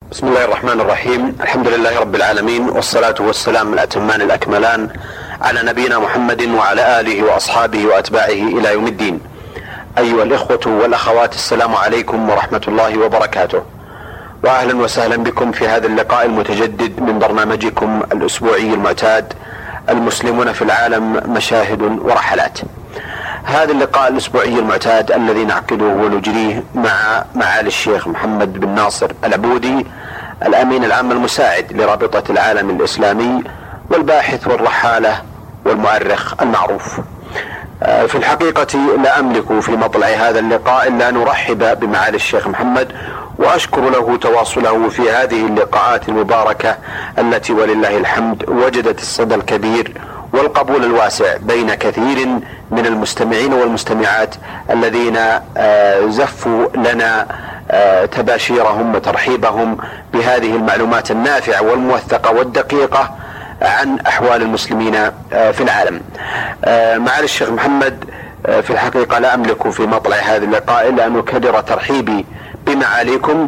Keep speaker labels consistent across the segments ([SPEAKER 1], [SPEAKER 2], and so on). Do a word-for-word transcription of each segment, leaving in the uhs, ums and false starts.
[SPEAKER 1] بسم الله الرحمن الرحيم. الحمد لله رب العالمين، والصلاة والسلام الأتمان الأكملان على نبينا محمد وعلى آله وأصحابه وأتباعه إلى يوم الدين. أيها الإخوة والأخوات، السلام عليكم ورحمة الله وبركاته، وأهلا وسهلا بكم في هذا اللقاء المتجدد من برنامجكم الأسبوعي المعتاد المسلمون في العالم مشاهد ورحلات. هذا اللقاء الأسبوعي المعتاد الذي نعقده ونجريه مع معالي الشيخ محمد بن ناصر العبودي، الأمين العام المساعد لرابطة العالم الإسلامي والباحث والرحالة والمؤرخ المعروف. في الحقيقة لا أملك في مطلع هذا اللقاء إلا أن أرحب بمعالي الشيخ محمد وأشكر له تواصله في هذه اللقاءات المباركة التي ولله الحمد وجدت الصدى الكبير والقبول الواسع بين كثير من المستمعين والمستمعات الذين زفوا لنا تباشيرهم وترحيبهم بهذه المعلومات النافعة والموثقة والدقيقة عن أحوال المسلمين في العالم. معالي الشيخ محمد، في الحقيقة لا أملك في مطلع هذا اللقاء إلا أن أكرر ترحيبي بمعاليكم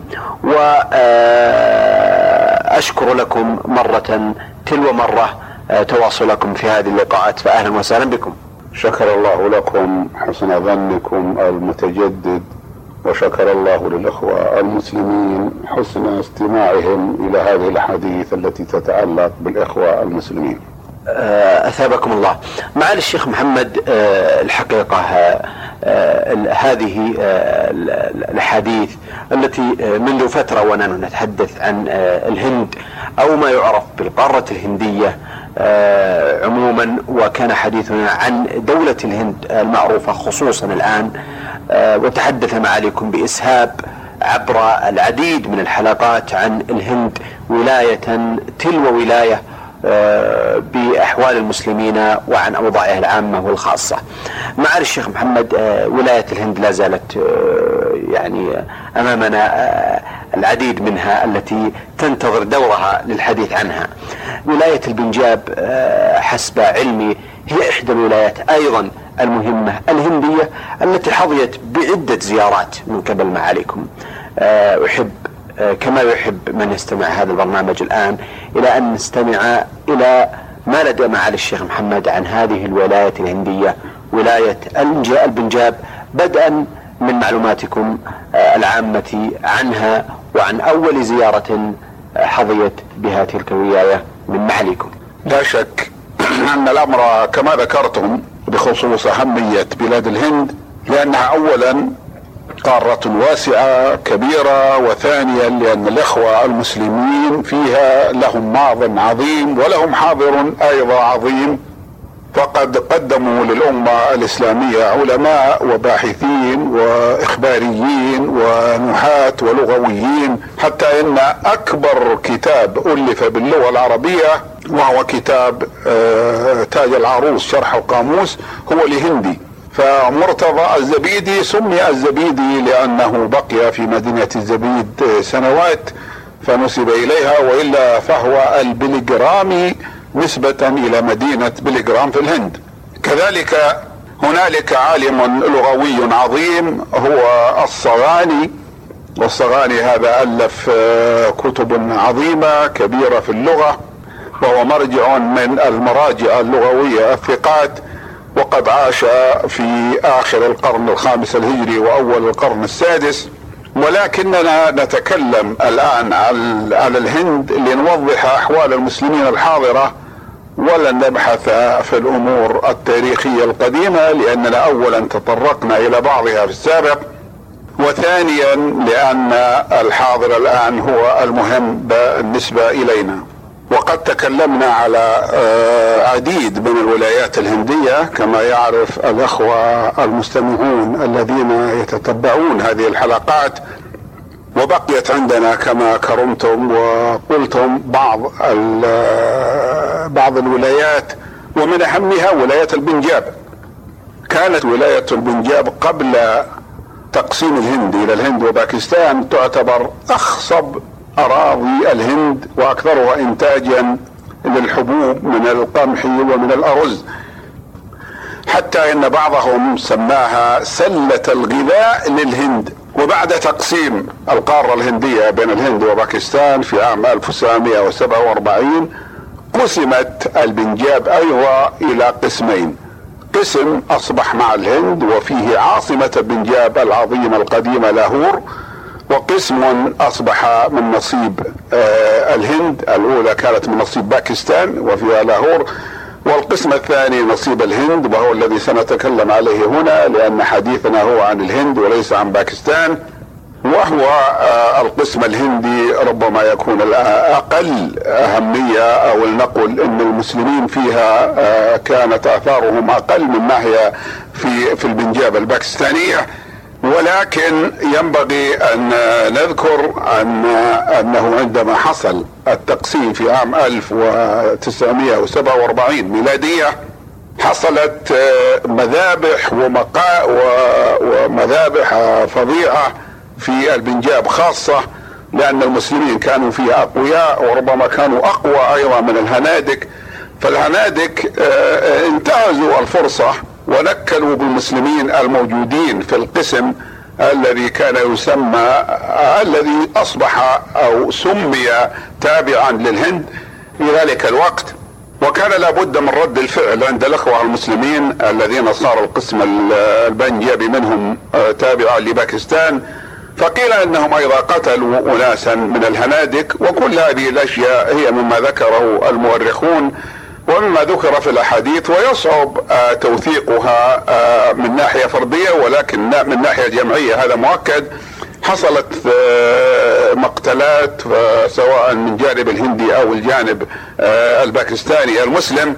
[SPEAKER 1] وأشكر لكم مرة تلو مرة تواصلكم في هذه اللقاءات، فأهلا وسهلا بكم.
[SPEAKER 2] شكر الله لكم حسن ظنكم المتجدد، وشكر الله للإخوة المسلمين حسن استماعهم إلى هذه الأحاديث التي تتعلق بالإخوة المسلمين.
[SPEAKER 1] أثابكم الله. معالي الشيخ محمد، الحقيقة هذه الأحاديث التي منذ فترة ونحن نتحدث عن الهند أو ما يعرف بالقارة الهندية عموما، وكان حديثنا عن دولة الهند المعروفة خصوصا الآن، وتحدث معاليكم بإسهاب عبر العديد من الحلقات عن الهند ولاية تلو ولاية بأحوال المسلمين وعن أوضاعها العامة والخاصة. معالي الشيخ محمد، ولاية الهند لا زالت يعني أمامنا العديد منها التي تنتظر دورها للحديث عنها. ولاية البنجاب حسب علمي هي إحدى الولايات أيضا المهمة الهندية التي حظيت بعدة زيارات من قبل معاليكم. أحب كما يحب من يستمع هذا البرنامج الآن إلى أن نستمع إلى ما لدى معالي الشيخ محمد عن هذه الولاية الهندية، ولاية البنجاب، بدءا من معلوماتكم العامة عنها وعن أول زيارة حظيت بها تلك الولاية من معاليكم.
[SPEAKER 2] لا شك أن الأمر كما ذكرتم بخصوص أهمية بلاد الهند، لأنها أولا قارة واسعة كبيرة، وثانيا لأن الإخوة المسلمين فيها لهم ماض عظيم ولهم حاضر أيضا عظيم، فقد قدموا للأمة الإسلامية علماء وباحثين وإخباريين ونحاة ولغويين، حتى إن أكبر كتاب ألف باللغة العربية وهو كتاب تاج العروس شرح القاموس هو لهندي. فمرتضى الزبيدي سمي الزبيدي لأنه بقي في مدينة الزبيد سنوات فنسب إليها، وإلا فهو البلغرامي نسبة إلى مدينة بلغرام في الهند. كذلك هنالك عالم لغوي عظيم هو الصغاني، والصغاني هذا ألف كتب عظيمة كبيرة في اللغة، وهو مرجع من المراجع اللغوية الثقات، وقد عاش في آخر القرن الخامس الهجري وأول القرن السادس. ولكننا نتكلم الآن على الهند لنوضح أحوال المسلمين الحاضرة، ولن نبحث في الأمور التاريخية القديمة لأننا أولا تطرقنا إلى بعضها في السابق، وثانيا لأن الحاضر الآن هو المهم بالنسبة إلينا. وقد تكلمنا على عديد من الولايات الهندية كما يعرف الأخوة المستمعون الذين يتتبعون هذه الحلقات، وبقيت عندنا كما كرمتم وقلتم بعض بعض الولايات، ومن أهمها ولاية البنجاب. كانت ولاية البنجاب قبل تقسيم الهند إلى الهند وباكستان تعتبر أخصب أراضي الهند وأكثرها إنتاجا للحبوب من القمح ومن الأرز، حتى إن بعضهم سماها سلة الغذاء للهند، وبعد تقسيم القارة الهندية بين الهند وباكستان في عام ألف وتسعمائة وسبعة وأربعين قسمت البنجاب ايضا الى قسمين، قسم اصبح مع الهند وفيه عاصمة البنجاب العظيمة القديمة لاهور، وقسم اصبح من نصيب آه الهند، الاولى كانت من نصيب باكستان وفيها لاهور، والقسم الثاني نصيب الهند وهو الذي سنتكلم عليه هنا لان حديثنا هو عن الهند وليس عن باكستان، وهو آه القسم الهندي ربما يكون اقل اهمية، او لنقل ان المسلمين فيها آه كانت اثارهم اقل من ناحية في في البنجاب الباكستانية، ولكن ينبغي ان نذكر ان انه عندما حصل التقسيم في عام ألف وتسعمائة وسبعة وأربعين ميلادية حصلت مذابح ومقا ومذابح فظيعة في البنجاب، خاصة لان المسلمين كانوا فيها اقوياء وربما كانوا اقوى ايضا من الهنادك، فالهنادك انتهزوا الفرصة ونكلوا بالمسلمين الموجودين في القسم الذي كان يسمى الذي اصبح او سمي تابعا للهند في ذلك الوقت، وكان لابد من رد الفعل عند الاخوة المسلمين الذين صار القسم البنجابي منهم تابعا لباكستان، فقيل انهم ايضا قتلوا اناسا من الهنادك، وكل هذه الاشياء هي مما ذكره المؤرخون ومما ذكر في الاحاديث، ويصعب آه توثيقها آه من ناحية فردية، ولكن من ناحية جمعية هذا مؤكد. حصلت آه مقتلات آه سواء من جانب الهندي او الجانب آه الباكستاني المسلم،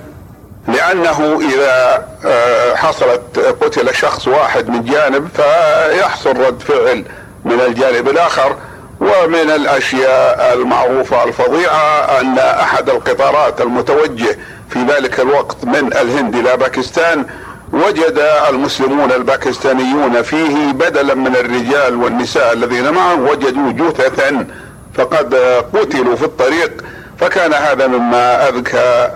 [SPEAKER 2] لانه اذا آه حصلت قتل شخص واحد من جانب فيحصل رد فعل من الجانب الاخر. ومن الاشياء المعروفة الفظيعة ان احد القطارات المتوجه في ذلك الوقت من الهند الى باكستان وجد المسلمون الباكستانيون فيه بدلا من الرجال والنساء الذين معه وجدوا جثثا فقد قتلوا في الطريق، فكان هذا مما اذكى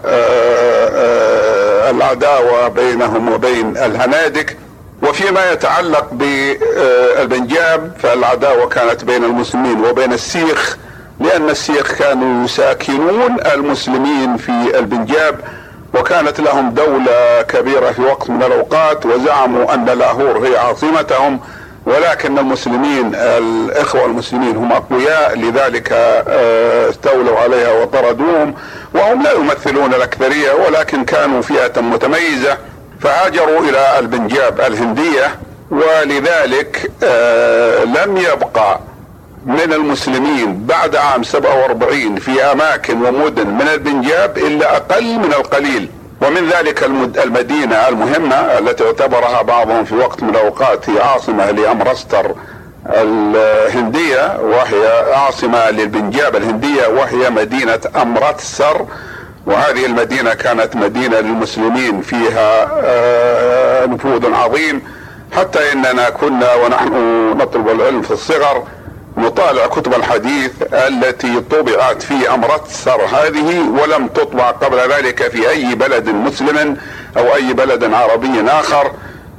[SPEAKER 2] العداوة بينهم وبين الهنادك. وفيما يتعلق بالبنجاب فالعداوة كانت بين المسلمين وبين السيخ، لان السيخ كانوا يساكنون المسلمين في البنجاب، وكانت لهم دولة كبيرة في وقت من الاوقات، وزعموا ان لاهور هي عاصمتهم، ولكن المسلمين الاخوة المسلمين هم اقوياء لذلك استولوا عليها وطردوهم، وهم لا يمثلون الاكثرية ولكن كانوا فئة متميزة، فهاجروا الى البنجاب الهندية، ولذلك آه لم يبقى من المسلمين بعد عام سبعة وأربعين في اماكن ومدن من البنجاب الا اقل من القليل، ومن ذلك المدينة المهمة التي اعتبرها بعضهم في وقت من الاوقات هي عاصمة لامرستر الهندية، وهي عاصمة للبنجاب الهندية، وهي مدينة امرتسر، وهذه المدينة كانت مدينة للمسلمين فيها آه نفوذ عظيم، حتى اننا كنا ونحن نطلب العلم في الصغر نطالع كتب الحديث التي طبعت في امرتسر هذه ولم تطبع قبل ذلك في اي بلد مسلم او اي بلد عربي اخر.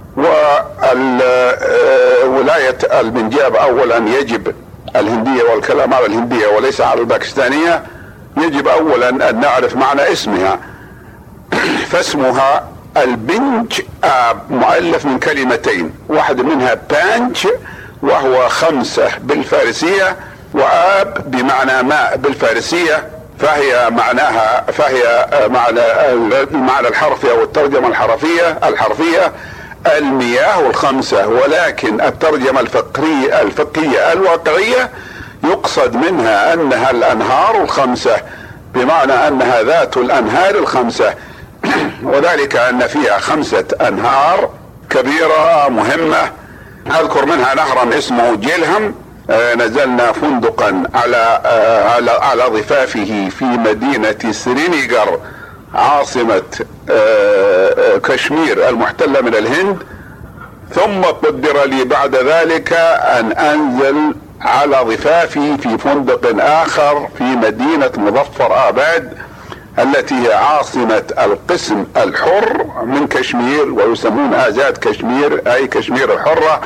[SPEAKER 2] وولاية البنجاب اولا يجب الهندية، والكلام على الهندية وليس على الباكستانية، يجب اولا ان نعرف معنى اسمها، فاسمها البنج آب مؤلف من كلمتين، واحد منها بانج وهو خمسة بالفارسية، وآب بمعنى ماء بالفارسية، فهي معناها فهي معنى المعنى الحرفي او الترجمة الحرفية الحرفية المياه الخمسة، ولكن الترجمة الفقهية الفقهية الواقعية يقصد منها انها الانهار الخمسة، بمعنى انها ذات الانهار الخمسة، وذلك ان فيها خمسة انهار كبيرة مهمة. اذكر منها نهرا اسمه جيلهم، آه نزلنا فندقا على آه على على ضفافه في مدينة سرينيغر عاصمة آه كشمير المحتلة من الهند، ثم قدر لي بعد ذلك ان انزل على ضفافي في فندق اخر في مدينة مظفر آباد التي هي عاصمة القسم الحر من كشمير، ويسمون آزاد كشمير اي كشمير الحرة،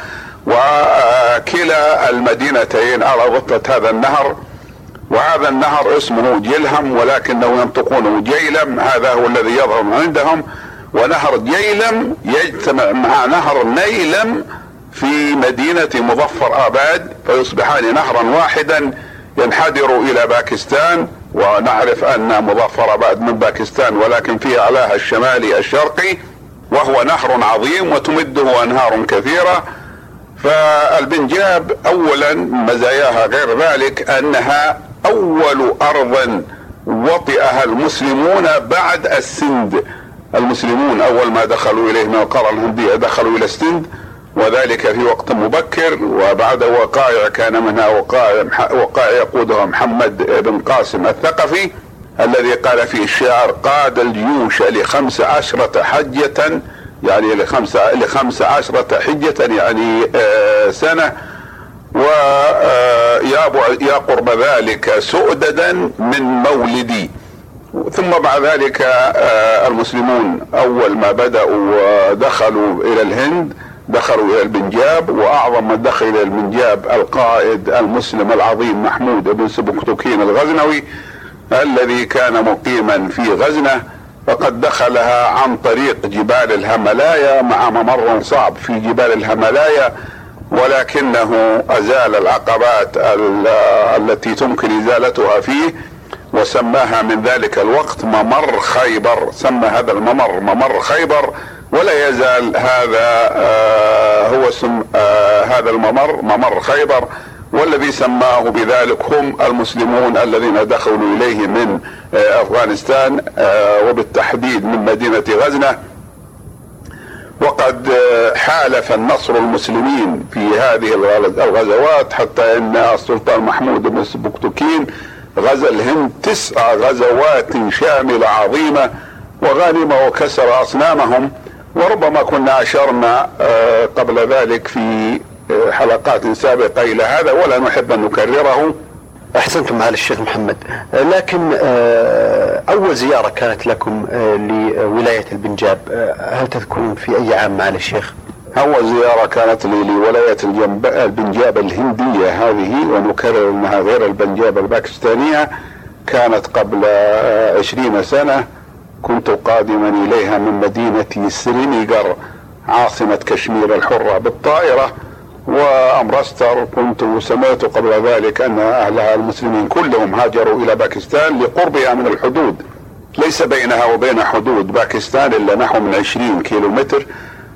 [SPEAKER 2] وكلا المدينتين على ضفة هذا النهر، وهذا النهر اسمه جيلهم ولكنه ينطقونه جيلم، هذا هو الذي يظهر عندهم. ونهر جيلم يجتمع مع نهر نيلم في مدينة مظفر آباد، فيصبحان نهرا واحدا ينحدر الى باكستان. ونعرف ان مظفر آباد من باكستان ولكن في اعلاها الشمالي الشرقي، وهو نهر عظيم وتمده انهار كثيرة. فالبنجاب اولا مزاياها غير ذلك انها اول ارض وطئها المسلمون بعد السند. المسلمون اول ما دخلوا اليه من القارة الهندية دخلوا الى السند، وذلك في وقت مبكر، وبعد وقائع كان منها وقائع, وقائع يقودها محمد بن قاسم الثقفي الذي قال فيه الشاعر: قاد الجيوش لخمس عشرة حجة، يعني لخمس, لخمس عشرة حجة يعني آه سنة، ويا قرب ذلك سؤددا من مولدي. ثم بعد ذلك آه المسلمون اول ما بدأوا ودخلوا الى الهند دخلوا الى البنجاب، واعظم من دخل الى البنجاب القائد المسلم العظيم محمود بن سبكتكين الغزنوي الذي كان مقيما في غزنة، فقد دخلها عن طريق جبال الهملايا مع ممر صعب في جبال الهملايا، ولكنه ازال العقبات التي تمكن ازالتها فيه، وسماها من ذلك الوقت ممر خيبر. سمى هذا الممر ممر خيبر، ولا يزال هذا آه هو سم آه هذا الممر ممر خيبر. والذي سماه بذلك هم المسلمون الذين دخلوا اليه من آه افغانستان آه وبالتحديد من مدينة غزنة. وقد آه حالف النصر المسلمين في هذه الغزوات، حتى ان السلطان محمود بن سبكتكين غزا الهند تسع غزوات شاملة عظيمة وغانم وكسر اصنامهم. وربما كنا اشرنا قبل ذلك في حلقات سابقة الى هذا ولا نحب ان نكرره.
[SPEAKER 1] احسنتم معالي الشيخ محمد. لكن اول زيارة كانت لكم لولاية البنجاب هل تذكرون في اي عام معالي الشيخ؟
[SPEAKER 2] اول زيارة كانت لي لولاية البنجاب الهندية هذه، ونكرر انها غير البنجاب الباكستانية، كانت قبل عشرين سنة. كنت قادما اليها من مدينة سرينيغر عاصمة كشمير الحرة بالطائرة، وامرستر كنت سمعت قبل ذلك ان اهلها المسلمين كلهم هاجروا الى باكستان لقربها من الحدود، ليس بينها وبين حدود باكستان الا نحو من عشرين كيلو متر.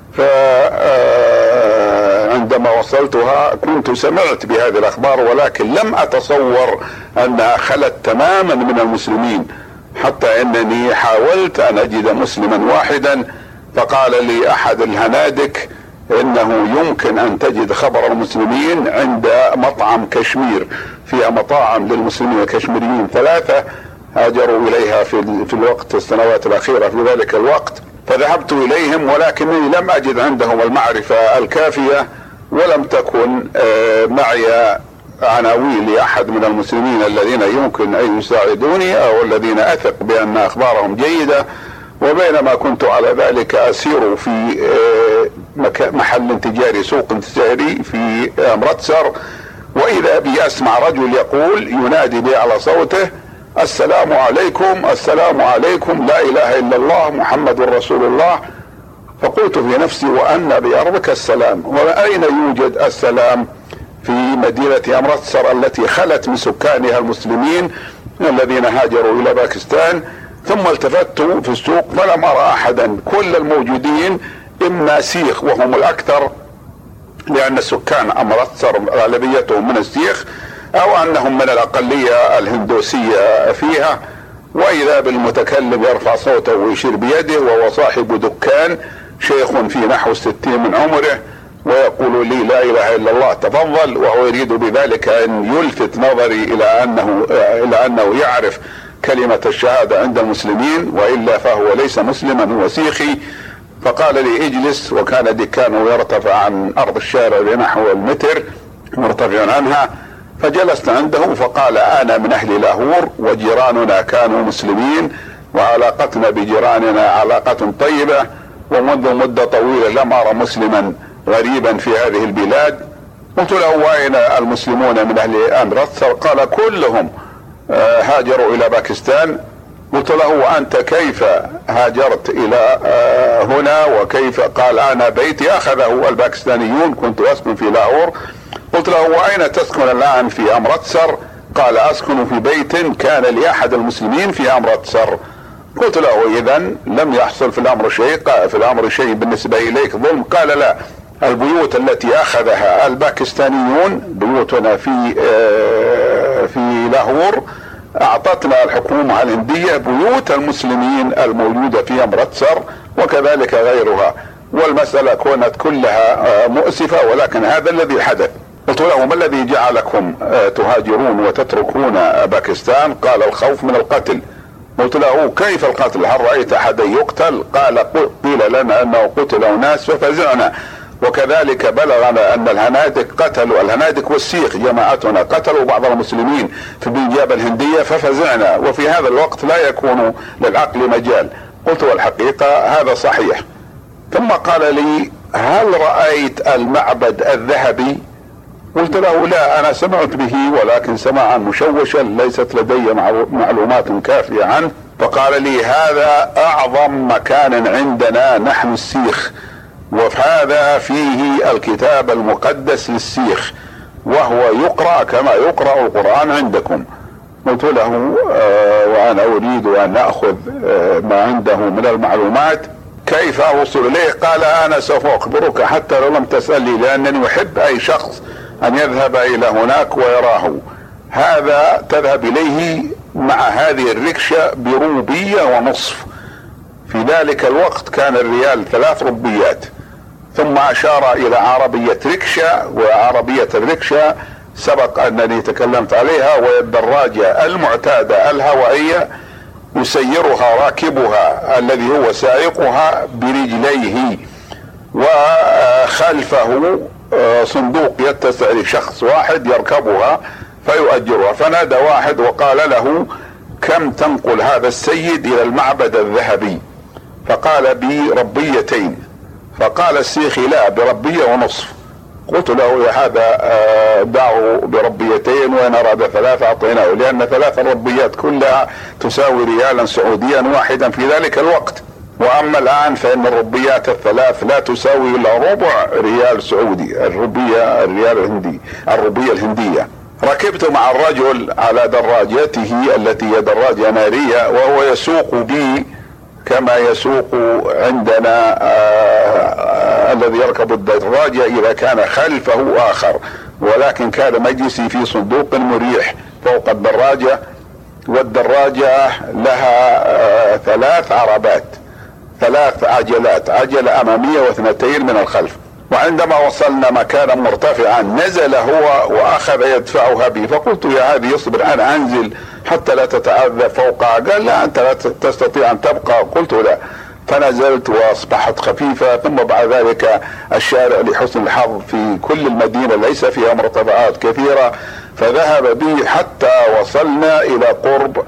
[SPEAKER 2] فعندما وصلتها كنت سمعت بهذه الاخبار، ولكن لم اتصور انها خلت تماما من المسلمين، حتى انني حاولت ان اجد مسلما واحدا، فقال لي احد الهنادك انه يمكن ان تجد خبر المسلمين عند مطعم كشمير، فيها مطاعم للمسلمين الكشميريين ثلاثة هاجروا اليها في, في الوقت السنوات الاخيرة في ذلك الوقت. فذهبت اليهم ولكنني لم اجد عندهم المعرفة الكافية، ولم تكن معي عناوين لاحد من المسلمين الذين يمكن ان يساعدوني او الذين اثق بان اخبارهم جيدة. وبينما كنت على ذلك اسير في محل تجاري سوق تجاري في امرتسر، واذا بي اسمع رجل يقول ينادي بي على صوته: السلام عليكم السلام عليكم، لا اله الا الله محمد رسول الله. فقلت في نفسي: وأن بأرضك السلام؟ وأين يوجد السلام في مدينة امرتسر التي خلت من سكانها المسلمين الذين هاجروا الى باكستان؟ ثم التفت في السوق فلم ارى احدا، كل الموجودين اما سيخ وهم الاكثر لان سكان امرتسر غالبيتهم من السيخ، او انهم من الاقلية الهندوسية فيها. واذا بالمتكلم يرفع صوته ويشير بيده وهو صاحب دكان، شيخ في نحو الستين من عمره، ويقول لي: لا اله الا الله تفضل. وهو يريد بذلك ان يلفت نظري الى انه الى انه يعرف كلمة الشهادة عند المسلمين، والا فهو ليس مسلما، هو سيخي. فقال لي: اجلس. وكان دكانه يرتفع عن ارض الشارع بنحو المتر مرتفع عنها. فجلست عنده فقال: انا من اهل لاهور وجيراننا كانوا مسلمين، وعلاقتنا بجيراننا علاقة طيبة، ومنذ مدة طويلة لم ارى مسلما غريبا في هذه البلاد. قلت له واين المسلمون من اهل امرتسر؟ قال كلهم هاجروا الى باكستان. قلت له وانت كيف هاجرت الى هنا وكيف؟ قال انا بيتي اخذه الباكستانيون، كنت اسكن في لاهور. قلت له واين تسكن الان في امرتسر؟ قال اسكن في بيت كان لاحد المسلمين في امرتسر. قلت له اذا لم يحصل في الامر شيء، في الامر شيء بالنسبة اليك ظلم؟ قال لا، البيوت التي اخذها الباكستانيون بيوتنا في في لاهور اعطتنا الحكومة الهندية بيوت المسلمين الموجودة في امرتسر وكذلك غيرها، والمسألة كانت كلها مؤسفة، ولكن هذا الذي حدث. قلت له ما الذي جعلكم تهاجرون وتتركون باكستان؟ قال الخوف من القتل. قلت له كيف القتل؟ هل رأيت احدا يقتل؟ قال قيل لنا انه قتل اناس ففزعنا، وكذلك بلغنا ان الهنادك قتلوا، الهنادك والسيخ جماعتنا قتلوا بعض المسلمين في البنجاب الهندية ففزعنا، وفي هذا الوقت لا يكون للعقل مجال. قلت والحقيقة هذا صحيح. ثم قال لي هل رأيت المعبد الذهبي؟ قلت له لا، انا سمعت به ولكن سماعا مشوشا ليست لدي معلومات كافية عنه. فقال لي هذا اعظم مكان عندنا نحن السيخ، وهذا فيه الكتاب المقدس للسيخ، وهو يقرأ كما يقرأ القرآن عندكم. قلت له آه وانا اريد ان اخذ آه ما عنده من المعلومات، كيف اوصل اليه؟ قال انا سوف اخبرك حتى لو لم تسألني، لانني احب اي شخص ان يذهب الى هناك ويراه. هذا تذهب اليه مع هذه الركشة بروبية ونصف، في ذلك الوقت كان الريال ثلاث ربيات. ثم اشار الى عربية ركشة، وعربية الركشة سبق انني تكلمت عليها، وهي الدراجة المعتادة الهوائية يسيرها راكبها الذي هو سائقها برجليه، وخلفه صندوق يتسع لشخص واحد يركبها فيؤجرها. فنادى واحد وقال له كم تنقل هذا السيد الى المعبد الذهبي؟ فقال بربيتين. فقال السيخي لا، بربية ونصف. قلت له يا هذا دعوا بربيتين، وان اراد ثلاثة اعطيناه، لان ثلاث الربيات كلها تساوي ريالا سعوديا واحدا في ذلك الوقت. واما الان فان الربيات الثلاث لا تساوي الا ربع ريال سعودي، الربية الريال الهندي، الربية الهندية. ركبت مع الرجل على دراجته التي هي دراجة نارية، وهو يسوق بي كما يسوق عندنا آه الذي يركب الدراجة اذا كان خلفه اخر، ولكن كان مجلسي في صندوق مريح فوق الدراجة، والدراجة لها آه ثلاث عربات، ثلاث عجلات، عجلة امامية واثنتين من الخلف. وعندما وصلنا مكانا مرتفعا نزل هو واخذ يدفعها بي، فقلت يا هذه اصبر انا انزل حتى لا تتعذب فوقها. قال لا انت لا تستطيع ان تبقى. قلت لا، فنزلت واصبحت خفيفة. ثم بعد ذلك الشارع لحسن الحظ في كل المدينة ليس فيها مرتفعات كثيرة، فذهب بي حتى وصلنا الى قرب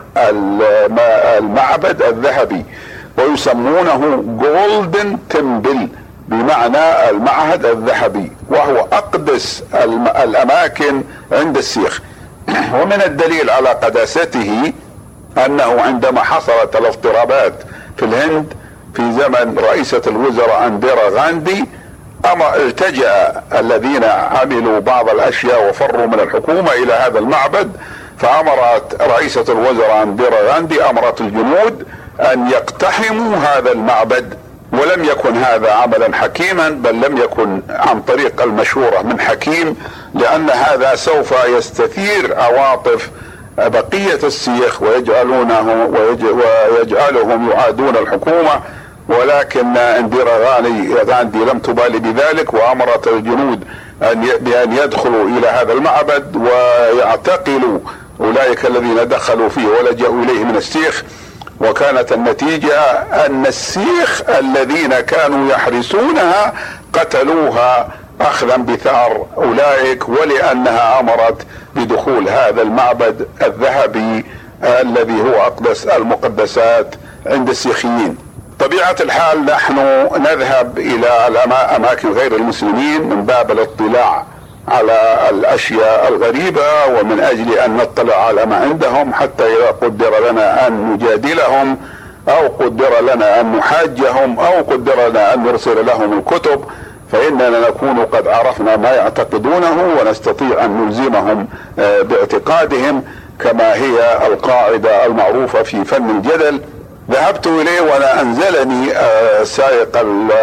[SPEAKER 2] المعبد الذهبي، ويسمونه جولدن تمبل بمعنى المعهد الذهبي، وهو اقدس الاماكن عند السيخ. ومن الدليل على قداسته انه عندما حصلت الاضطرابات في الهند في زمن رئيسة الوزراء انديرا غاندي، اما التجأ الذين عملوا بعض الاشياء وفروا من الحكومة الى هذا المعبد، فامرت رئيسة الوزراء انديرا غاندي امرت الجنود ان يقتحموا هذا المعبد. ولم يكن هذا عملا حكيما، بل لم يكن عن طريق المشورة من حكيم، لان هذا سوف يستثير عواطف بقية السيخ ويجعلونه ويجعلهم يعادون الحكومة. ولكن انديرا غاندي لم تبالي بذلك، وامرت الجنود بان يدخلوا الى هذا المعبد ويعتقلوا اولئك الذين دخلوا فيه ولجأوا اليه من السيخ. وكانت النتيجة ان السيخ الذين كانوا يحرسونها قتلوها اخذا بثار اولئك، ولانها امرت بدخول هذا المعبد الذهبي الذي هو اقدس المقدسات عند السيخيين. طبيعة الحال نحن نذهب الى اماكن غير المسلمين من باب الاطلاع على الاشياء الغريبة، ومن اجل ان نطلع على ما عندهم، حتى اذا قدر لنا ان نجادلهم او قدر لنا ان نحاجهم او قدر لنا ان نرسل لهم الكتب، فاننا نكون قد عرفنا ما يعتقدونه ونستطيع ان نلزمهم باعتقادهم، كما هي القاعدة المعروفة في فن الجدل. ذهبت اليه وانا انزلني سائق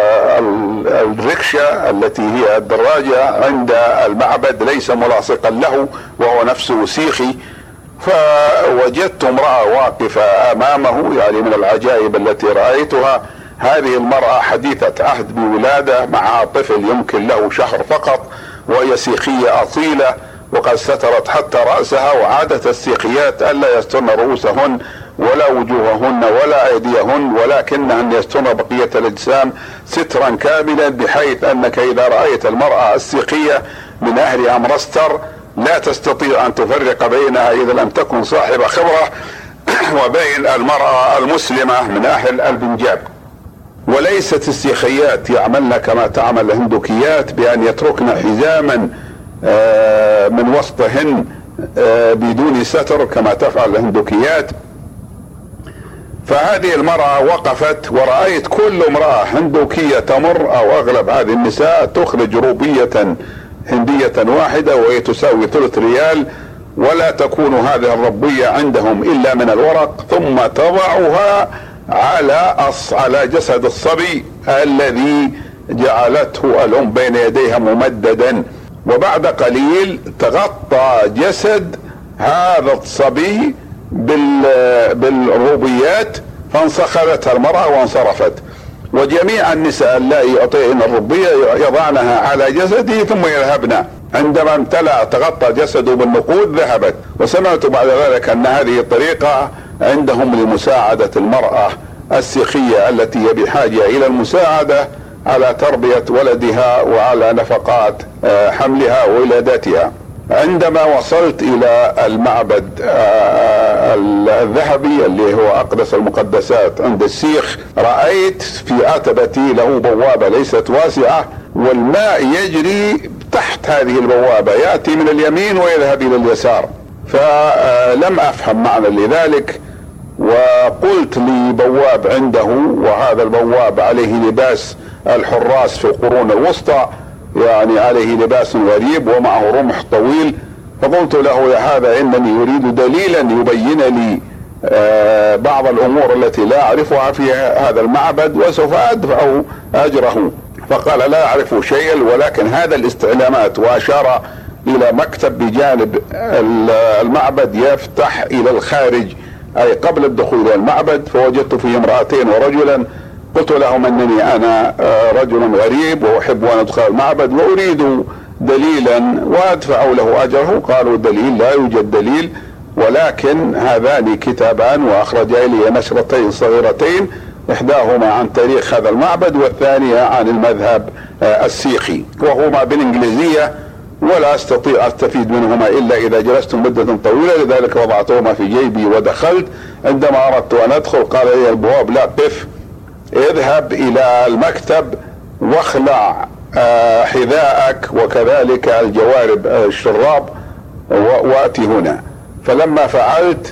[SPEAKER 2] الركشة التي هي الدراجة عند المعبد، ليس ملاصقا له وهو نفسه سيخي، فوجدت امرأة واقفة امامه، يعني من العجائب التي رأيتها. هذه المرأة حديثة عهد بولادة، مع طفل يمكن له شهر فقط، وهي سيخية اصيلة، وقد سترت حتى رأسها. وعادة السيخيات الا يسترن رؤوسهن ولا وجوههن ولا ايديهن، ولكنهن يسترن بقية الاجسام سترا كاملا، بحيث انك اذا رأيت المرأة السيخية من اهل امرستر لا تستطيع ان تفرق بينها اذا لم تكن صاحب خبرة وبين المرأة المسلمة من اهل البنجاب. وليست السيخيات يعملن كما تعمل الهندوكيات، بان يتركن حزاما من وسطهن بدون ستر كما تفعل الهندوكيات. فهذه المرأة وقفت، ورأيت كل امرأة هندوكية تمر او اغلب هذه النساء تخرج روبية هندية واحدة وهي تساوي ثلث ريال، ولا تكون هذه الربية عندهم الا من الورق، ثم تضعها على على جسد الصبي الذي جعلته الام بين يديها ممددا، وبعد قليل تغطى جسد هذا الصبي بالروبيات، فانسخلتها المرأة وانصرفت. وجميع النساء اللائي يعطين الربية يضعنها على جسده ثم يذهبن، عندما امتلأ تغطى جسده بالنقود ذهبت. وسمعت بعد ذلك ان هذه الطريقة عندهم لمساعدة المرأة السيخية التي هي بحاجة الى المساعدة على تربية ولدها وعلى نفقات حملها وولادتها. عندما وصلت الى المعبد الذهبي اللي هو اقدس المقدسات عند السيخ، رأيت في عتبتي له بوابة ليست واسعة، والماء يجري تحت هذه البوابة، يأتي من اليمين ويذهب الى اليسار. فلم افهم معنى لذلك، وقلت لبواب عنده، وهذا البواب عليه لباس الحراس في القرون الوسطى، يعني عليه لباس غريب ومعه رمح طويل، فقلت له يا هذا انني اريد دليلا يبين لي آه بعض الامور التي لا اعرفها في هذا المعبد وسوف ادفع اجره. فقال لا اعرف شيئا، ولكن هذا الاستعلامات، واشار الى مكتب بجانب المعبد يفتح الى الخارج اي قبل الدخول الى المعبد، فوجدت فيه امرأتين ورجلا. قلت لهم انني انا رجل غريب واحب ان ادخل المعبد واريد دليلا وادفع له اجره. قالوا الدليل لا يوجد دليل، ولكن هذان كتابان واخرجا الي نشرتين صغيرتين، احداهما عن تاريخ هذا المعبد والثانية عن المذهب السيخي، وهما بالانجليزية ولا استطيع استفيد منهما الا اذا جلست مدة طويلة، لذلك وضعتهما في جيبي ودخلت. عندما اردت ان ادخل قال لي البواب لا قف، اذهب الى المكتب واخلع حذاءك وكذلك الجوارب الشراب واتي هنا. فلما فعلت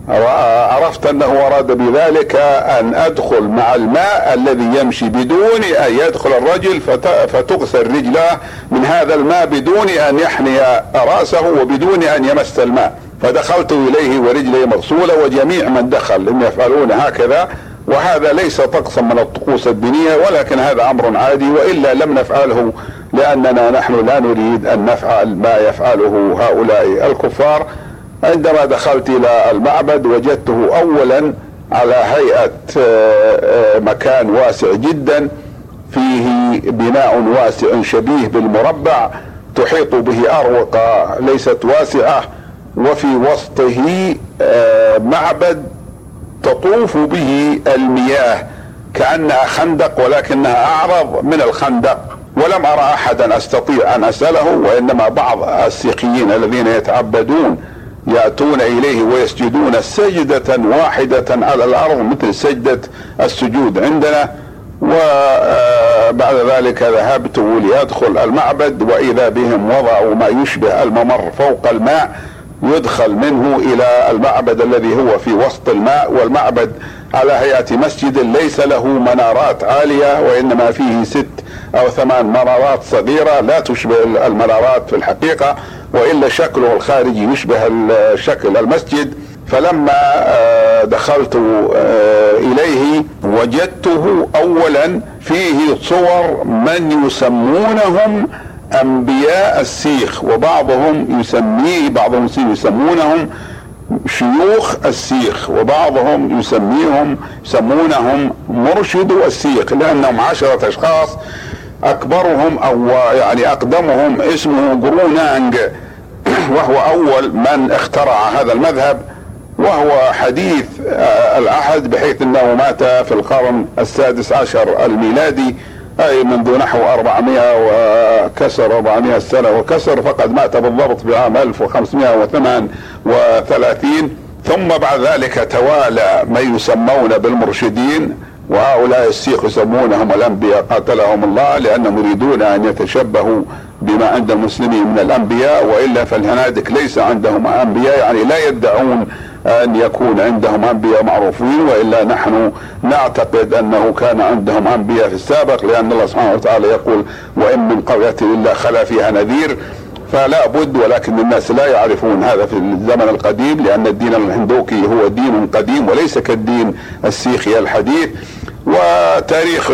[SPEAKER 2] عرفت انه اراد بذلك ان ادخل مع الماء الذي يمشي بدون ان يدخل الرجل فتغسل رجلاه من هذا الماء بدون ان يحني رأسه وبدون ان يمس الماء. فدخلت اليه ورجلي مغسولة، وجميع من دخل هم يفعلون هكذا، وهذا ليس طقسا من الطقوس الدينية، ولكن هذا امر عادي، والا لم نفعله لاننا نحن لا نريد ان نفعل ما يفعله هؤلاء الكفار. عندما دخلت الى المعبد وجدته اولا على هيئة مكان واسع جدا، فيه بناء واسع شبيه بالمربع تحيط به اروقة ليست واسعة، وفي وسطه معبد تطوف به المياه كأنها خندق ولكنها اعرض من الخندق. ولم ارى احدا استطيع ان اسأله، وانما بعض السيخيين الذين يتعبدون يأتون إليه ويسجدون سجدة واحدة على الأرض مثل سجدة السجود عندنا. وبعد ذلك ذهبت ليدخل المعبد وإذا بهم وضعوا ما يشبه الممر فوق الماء يدخل منه إلى المعبد الذي هو في وسط الماء، والمعبد على هيئة مسجد ليس له منارات عالية، وإنما فيه ست أو ثمان منارات صغيرة لا تشبه المنارات في الحقيقة، وإلا شكله الخارجي يشبه شكل المسجد. فلما دخلت إليه وجدته أولا فيه صور من يسمونهم أنبياء السيخ، وبعضهم يسميه بعضهم يسمونهم شيوخ السيخ، وبعضهم يسميهم يسمونهم مرشدو السيخ، لأنهم عشرة أشخاص أكبرهم أو يعني أقدمهم اسمه جرونانج، وهو أول من اخترع هذا المذهب، وهو حديث العهد بحيث أنه مات في القرن السادس عشر الميلادي، أي منذ نحو أربعمائة وكسر أربعمائة سنة وكسر، فقد مات بالضبط في عام ألف وخمسمائة وثمانية وثلاثين. ثم بعد ذلك توالى من يسمون بالمرشدين، وهؤلاء السيخ يسمونهم الأنبياء قاتلهم الله، لأنهم يريدون أن يتشبهوا بما عند المسلمين من الأنبياء، وإلا فالهنادك ليس عندهم أنبياء، يعني لا يدعون أن يكون عندهم أنبياء معروفين، وإلا نحن نعتقد أنه كان عندهم أنبياء في السابق، لأن الله سبحانه وتعالى يقول وإن من قرية إلا خلا فيها نذير. فلا بد، ولكن الناس لا يعرفون هذا في الزمن القديم، لأن الدين الهندوكي هو دين قديم وليس كالدين السيخي الحديث. وتاريخ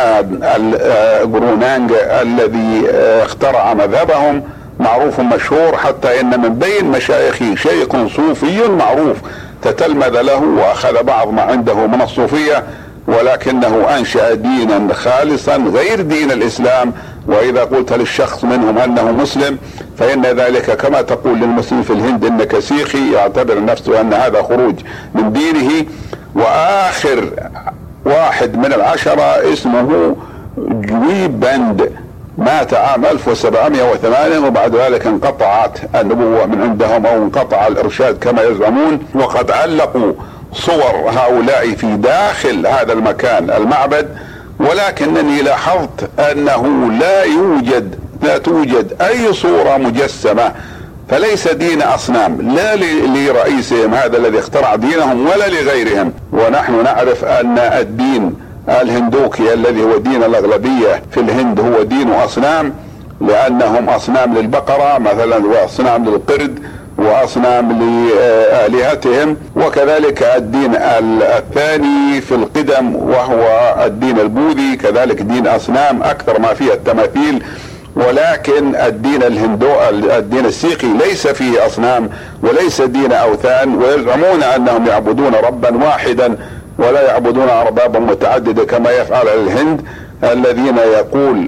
[SPEAKER 2] جرونانج الذي اخترع مذهبهم معروف مشهور، حتى ان من بين مشايخه شيخ صوفي معروف تتلمذ له واخذ بعض ما عنده من الصوفية، ولكنه انشأ دينا خالصا غير دين الاسلام. واذا قلت للشخص منهم انه مسلم فان ذلك كما تقول للمسلم في الهند انك سيخي، يعتبر نفسه ان هذا خروج من دينه. واخر واحد من العشرة اسمه جويب بند، مات عام ألف وسبعمائة وثمانية، وبعد ذلك انقطعت النبوة من عندهم او انقطع الارشاد كما يزعمون. وقد علقوا صور هؤلاء في داخل هذا المكان المعبد، ولكنني لاحظت انه لا يوجد لا توجد اي صورة مجسمة، فليس دين اصنام لا لرئيسهم هذا الذي اخترع دينهم ولا لغيرهم. ونحن نعرف ان الدين الهندوكي الذي هو دين الاغلبية في الهند هو دين اصنام، لانهم اصنام للبقرة مثلا، واصنام للقرد، واصنام لآلهتهم. وكذلك الدين الثاني في القدم وهو الدين البوذي كذلك دين اصنام اكثر ما فيه التماثيل. ولكن الدين الهندو الدين السيخي ليس فيه اصنام وليس دين اوثان، ويزعمون انهم يعبدون ربا واحدا ولا يعبدون اربابا متعددة كما يفعل الهند، الذين يقول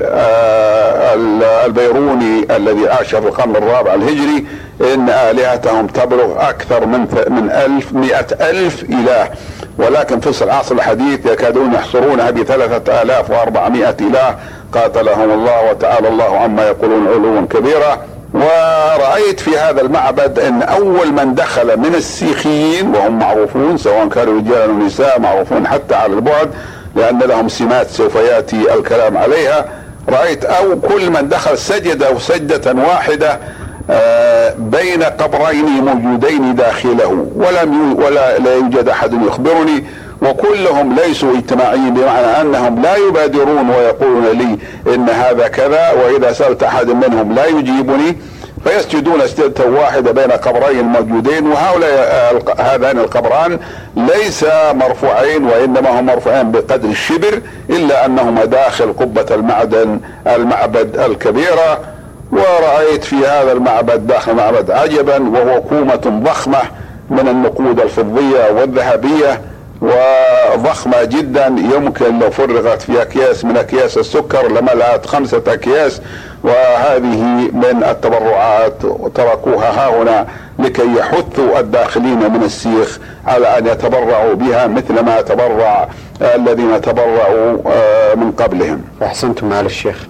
[SPEAKER 2] البيروني الذي عاش في القرن الرابع الهجري ان الهتهم تبلغ اكثر من من الف مئة الف اله، ولكن في العصر الحديث يكادون يحصرونها بثلاثة الاف واربعمائة اله قاتلهم الله وتعالى الله عما يقولون علوا كبيرا. ورأيت في هذا المعبد ان اول من دخل من السيخيين، وهم معروفون سواء كانوا رجالا او نساء، معروفون حتى على البعد لان لهم سمات سوف ياتي الكلام عليها، رأيت او كل من دخل سجد او سجدة واحدة بين قبرين موجودين داخله، ولم ولا لا يوجد احد يخبرني، وكلهم ليسوا اجتماعيين، بمعنى انهم لا يبادرون ويقولون لي ان هذا كذا، واذا سألت احد منهم لا يجيبني، فيسجدون سجدة واحدة بين قبرين موجودين. وهؤلاء هذان القبران ليس مرفوعين، وانما هم مرفوعين بقدر الشبر، الا انهما داخل قبة المعدن المعبد الكبيرة. ورأيت في هذا المعبد داخل المعبد عجبا، وهو كومة ضخمة من النقود الفضية والذهبية، وضخمة جدا، يمكن لو فرغت في اكياس من اكياس السكر لملأت خمسة اكياس. وهذه من التبرعات تركوها ها هنا لكي يحثوا الداخلين من السيخ على ان يتبرعوا بها مثل ما تبرع الذين تبرعوا من قبلهم.
[SPEAKER 1] احسنتم معالي الشيخ.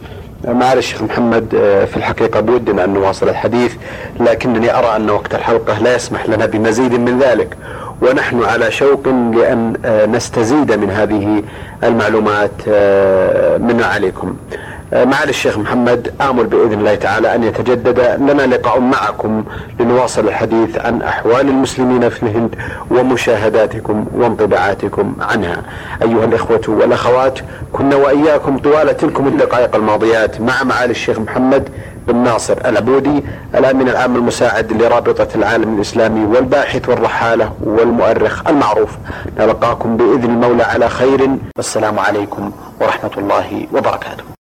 [SPEAKER 1] معالي الشيخ محمد، في الحقيقة بودنا أن نواصل الحديث، لكنني أرى أن وقت الحلقة لا يسمح لنا بمزيد من ذلك، ونحن على شوق لأن نستزيد من هذه المعلومات من عليكم. معالي الشيخ محمد، آمل بإذن الله تعالى أن يتجدد لنا لقاء معكم لنواصل الحديث عن أحوال المسلمين في الهند ومشاهداتكم وانطباعاتكم عنها. أيها الإخوة والأخوات، كنا وإياكم طوال تلكم الدقائق الماضيات مع معالي الشيخ محمد بن ناصر العبودي، الأمين العام المساعد لرابطة العالم الإسلامي والباحث والرحالة والمؤرخ المعروف. نلقاكم بإذن المولى على خير، والسلام عليكم ورحمة الله وبركاته.